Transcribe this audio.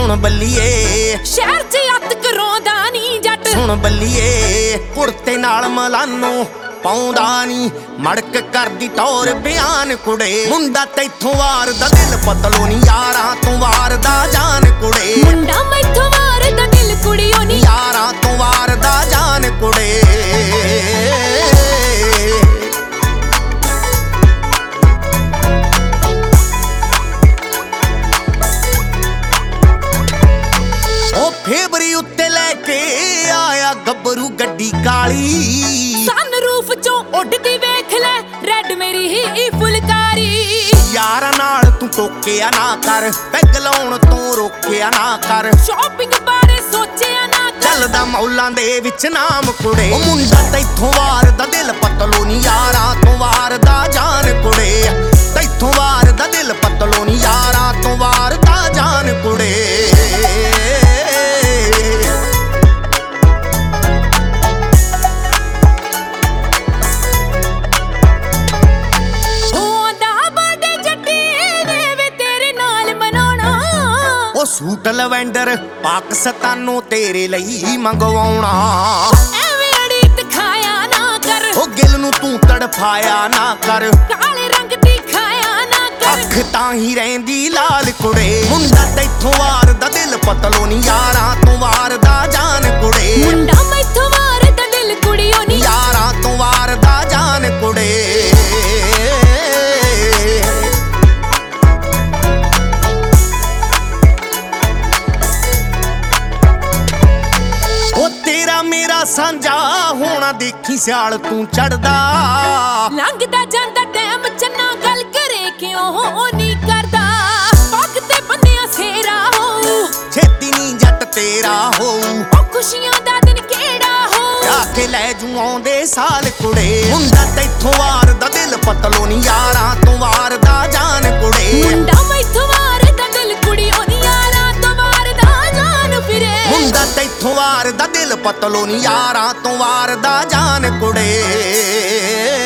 ਸੁਣ ਬੱਲੀਏ ਸ਼ਹਿਰ 'ਚ ਅੱਤ ਕਰਾਉਂਦਾ ਨੀ ਜੱਟ ਸੁਣ ਬੱਲੀਏ ਕੁੜਤੇ ਨਾਲ ਮਲਾਨੋ ਪਾਉਂਦਾ ਨੀ ਮੜਕ ਕਰਦੀ ਟੌਰ ਬਿਆਨ ਕੁੜੇ ਮੁੰਡਾ ਤੈਥੋਂ ਵਾਰਦਾ ਦਿਲ ਪਤਲੋ ਨੀ ਯਾਰਾਂ ਤੋਂ ਵਾਰਦਾ ਜਾਨ ਕੁੜੇ ਮੁੰਡਾ ਮੈਥੋਂ ਵਾਰਦਾ ਦਿਲ ਕੁੜੀਓ ਨੀ ਯਾਰਾਂ ਤੋਂ ਵਾਰਦਾ ਜਾਨ ਕੁੜੇ ਫੇਵਰੀ ਉੱਤੇ ਲੈ ਕੇ ਆਇਆ ਗੱਭਰੂ ਗੱਡੀ ਕਾਲੀ ਸਨਰੂਫ ਚੋਂ ਉੱਡਦੀ ਵੇਖ ਲੈ ਰੈਡ ਮੇਰੀ ਹੀ ਫੁਲਕਾਰੀ ਯਾਰਾਂ ਨਾਲ ਤੂੰ ਟੋਕਿਆ ਨਾ ਕਰ ਪੈਗ ਲਾਉਣ ਤੋਂ ਰੋਕਿਆ ਨਾ ਕਰ ਸ਼ਾਪਿੰਗ ਬਾਰੇ ਸੋਚਿਆ ਨਾ ਕਰ ਚੱਲਦਾ ਮੌਲਾਂ ਦੇ ਵਿੱਚ ਨਾਮ ਕੁੜੇ ਉਹ ਮੁੰਡਾ ਤੈਥੋਂ ਵਾਰਦਾ ਦਿਲ ਪਤਲੋ ਨੀ ਯਾਰਾਂ ਤੋਂ ਵਾਰਦਾ ਜਾਨ ਕੁੜੇ ਤੈਥੋਂ ਵਾਰਦਾ ਦਿਲ ਪਤਲੋ ਨੀ ਯਾਰਾਂ ਤੋਂ ਵਾਰਦਾ ਜਾਨ ਕੁੜੇ ਸੂਟ ਲਵੈਂਡਰ ਪਾਕਿਸਤਾਨੋਂ ਤੇਰੇ ਲਈ ਮੰਗਵਾਉਣਾ ਐਵੇਂ ਅੜੀਤ ਖਾਇਆ ਨਾ ਕਰ ਉਹ ਗਿਲ ਨੂੰ ਤੂੰ ਤੜਫਾਇਆ ਨਾ ਕਰ ਕਾਲੇ ਰੰਗ ਦੀ ਖਾਇਆ ਨਾ ਕਰ ਅੱਖ ਤਾਂ ਹੀ ਰਹਿੰਦੀ ਲਾਲ ਕੁੜੇ ਮੁੰਡਾ ਤੈਥੋਂ ਵਾਰਦਾ ਦਿਲ ਪਤਲੋ ਨੀ ਯਾਰਾਂ ਤੋਂ ਵਾਰਦਾ ਜਾਨ ਕੁੜੇ ਮੁੰਡਾ ਮੈਥੋਂ ਵਾਰਦਾ ਦਿਲ ਕੁੜੀਓ ਨੀ ਯਾਰਾਂ ਤੋਂ ਵਾਰਦਾ ਜਾਨ ਕੁੜੇ ਮੇਰਾ ਸਾਂਝਾ ਹੋਣਾ ਦੇਖੀ ਸਿਆਲ ਤੂੰ ਚੜਦਾ ਲੰਘਦਾ ਜਾਂਦਾ ਟਾਈਮ ਚੰਨਾ ਗੱਲ ਕਰੇ ਕਿਉਂ ਨਹੀਂ ਕਰਦਾ ਪੱਗ ਤੇ ਬੰਨਿਆ ਸੇਰਾ ਹੋ ਛੇਤੀ ਨੀ ਜੱਟ ਤੇਰਾ ਹੋਊ ਉਹ ਖੁਸ਼ੀਆਂ ਦਾ ਦਿਨ ਕਿਹੜਾ ਹੋ ਆ ਕੇ ਲੈ ਜੂ ਆਉਂਦੇ ਸਾਲ ਕੁੜੇ ਮੁੰਡਾ ਤੈਥੋਂ ਵਾਰਦਾ ਦਿਲ ਪਤਲੋ ਨੀ ਯਾਰਾਂ ਤੋਂ ਵਾਰਦਾ ਜਾਨ ਕੁੜੇ ਮੁੰਡਾ ਮੈਥੋਂ ਵਾਰਦਾ ਦਿਲ ਕੁੜੀਓ ਨੀ ਯਾਰਾਂ ਤੋਂ ਵਾਰਦਾ ਜਾਨ ਫਿਰੇ ਮੁੰਡਾ ਤੈਥੋਂ ਵਾਰਦਾ ਦਿਲ ਪਤਲੋ ਨੀ ਯਾਰਾਂ ਤੋਂ ਵਾਰਦਾ ਜਾਨ ਕੁੜੇ